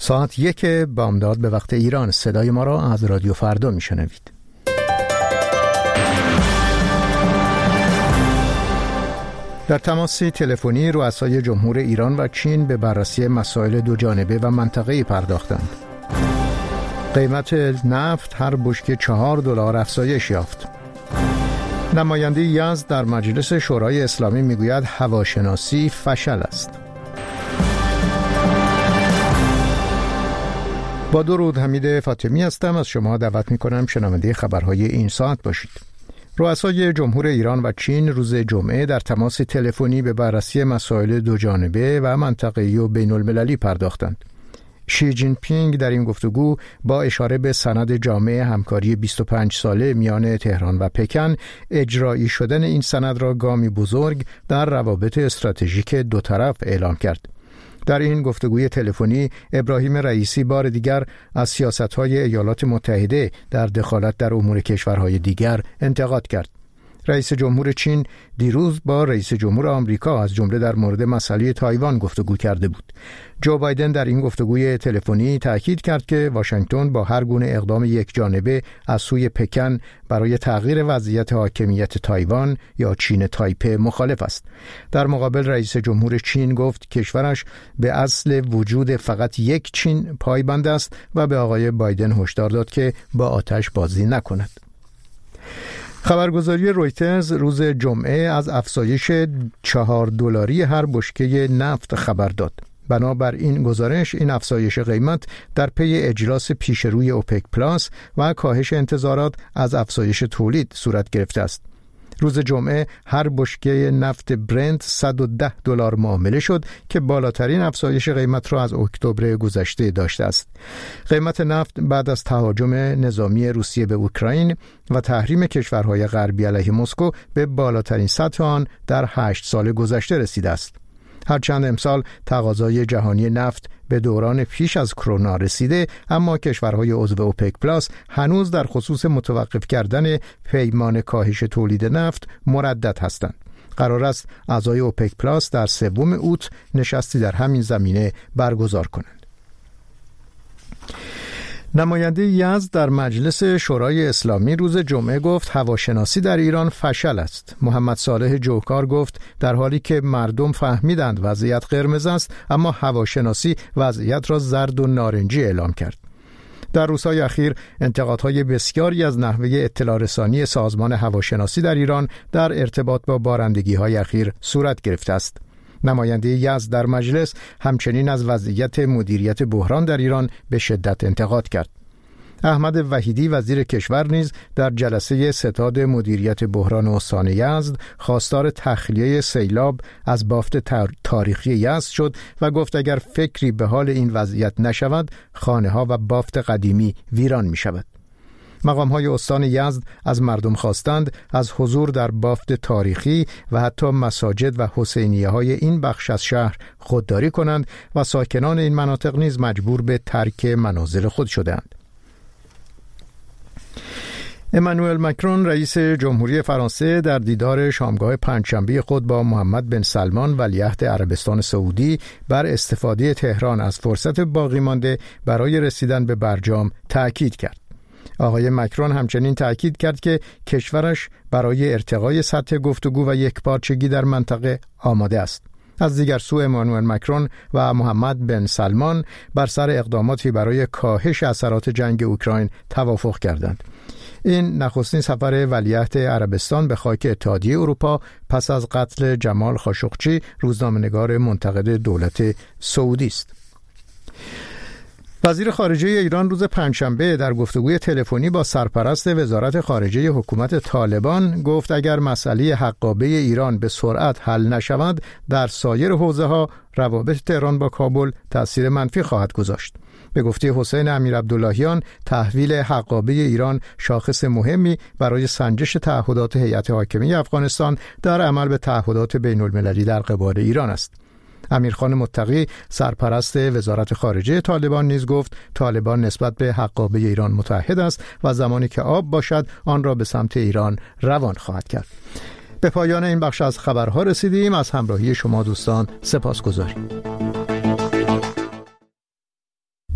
ساعت 1 بامداد به وقت ایران. صدای ما را از رادیو فردا میشنوید. در تماسی تلفنی رؤسای جمهور ایران و چین به بررسی مسائل دوجانبه و منطقه‌ای پرداختند. قیمت نفت هر بشکه $4 افزایش یافت. نماینده یزد در مجلس شورای اسلامی میگوید هواشناسی فشل است. با درود، حمید فاطمی هستم. از شما دعوت میکنم شنونده خبرهای این ساعت باشید. رؤسای جمهور ایران و چین روز جمعه در تماس تلفنی به بررسی مسائل دوجانبه و منطقه‌ای و بین المللی پرداختند. شی جین پینگ در این گفتگو با اشاره به سند جامع همکاری 25 ساله میان تهران و پکن، اجرایی شدن این سند را گامی بزرگ در روابط استراتژیک دو طرف اعلام کرد. در این گفتگوی تلفنی ابراهیم رئیسی بار دیگر از سیاست‌های ایالات متحده در دخالت در امور کشورهای دیگر انتقاد کرد. رئیس جمهور چین دیروز با رئیس جمهور آمریکا از جمله در مورد مسئله تایوان گفتگو کرده بود. جو بایدن در این گفتگوی تلفنی تأکید کرد که واشنگتن با هر گونه اقدام یکجانبه از سوی پکن برای تغییر وضعیت حاکمیت تایوان یا چین تایپه مخالف است. در مقابل رئیس جمهور چین گفت کشورش به اصل وجود فقط یک چین پایبند است و به آقای بایدن هشدار داد که با آتش بازی نکند. خبرگزاری رویترز روز جمعه از افزایش $4 هر بشکه نفت خبر داد. بنابر این گزارش، این افزایش قیمت در پی اجلاس پیشروی اوپک پلاس و کاهش انتظارات از افزایش تولید صورت گرفته است. روز جمعه هر بشکه نفت برنت $110 معامله شد که بالاترین افزایش قیمت را از اکتبر گذشته داشته است. قیمت نفت بعد از تهاجم نظامی روسیه به اوکراین و تحریم کشورهای غربی علیه مسکو به بالاترین سطح آن در 8 سال گذشته رسیده است. هرچند امسال تقاضای جهانی نفت به دوران پیش از کرونا رسیده، اما کشورهای عضو اوپک پلاس هنوز در خصوص متوقف کردن پیمان کاهش تولید نفت مردد هستند. قرار است اعضای اوپک پلاس در 3 اوت نشستی در همین زمینه برگزار کنند. نماینده یزد در مجلس شورای اسلامی روز جمعه گفت هواشناسی در ایران فشل است. محمد صالح جوکار گفت در حالی که مردم فهمیدند وضعیت قرمز است، اما هواشناسی وضعیت را زرد و نارنجی اعلام کرد. در روزهای اخیر انتقادهای بسیاری از نحوه اطلاع رسانی سازمان هواشناسی در ایران در ارتباط با بارندگی‌های اخیر صورت گرفته است. نماینده یزد در مجلس همچنین از وضعیت مدیریت بحران در ایران به شدت انتقاد کرد. احمد وحیدی وزیر کشور نیز در جلسه ستاد مدیریت بحران استان یزد خواستار تخلیه سیلاب از بافت تاریخی یزد شد و گفت اگر فکری به حال این وضعیت نشود، خانه‌ها و بافت قدیمی ویران می شود. مقام‌های استان یزد از مردم خواستند از حضور در بافت تاریخی و حتی مساجد و حسینیه‌های این بخش از شهر خودداری کنند و ساکنان این مناطق نیز مجبور به ترک منازل خود شدند. امانوئل مکرون رئیس جمهوری فرانسه در دیدار شامگاه پنجشنبه خود با محمد بن سلمان ولیعهد عربستان سعودی بر استفاده تهران از فرصت باقی مانده برای رسیدن به برجام تأکید کرد. آقای مکرون همچنین تأکید کرد که کشورش برای ارتقای سطح گفتگو و یکپارچگی در منطقه آماده است. از دیگر سو امانوئل مکرون و محمد بن سلمان بر سر اقداماتی برای کاهش اثرات جنگ اوکراین توافق کردند. این نخستین سفر ولیعهد عربستان به خاک اتحادیه اروپا پس از قتل جمال خاشقچی، روزنامه‌نگار منتقد دولت سعودی است. وزیر خارجه ایران روز پنجشنبه در گفتگوی تلفنی با سرپرست وزارت خارجه حکومت طالبان گفت اگر مسئله حقابه ایران به سرعت حل نشود، در سایر حوزه‌ها روابط تهران با کابل تأثیر منفی خواهد گذاشت. به گفته حسین امیرعبداللهیان، تحویل حقابه ایران شاخص مهمی برای سنجش تعهدات هیئت حاکمه افغانستان در عمل به تعهدات بین‌المللی در قبال ایران است. امیرخان متقی سرپرست وزارت خارجه طالبان نیز گفت طالبان نسبت به حقابه ایران متحد است و زمانی که آب باشد آن را به سمت ایران روان خواهد کرد. به پایان این بخش از خبرها رسیدیم. از همراهی شما دوستان سپاسگزاریم.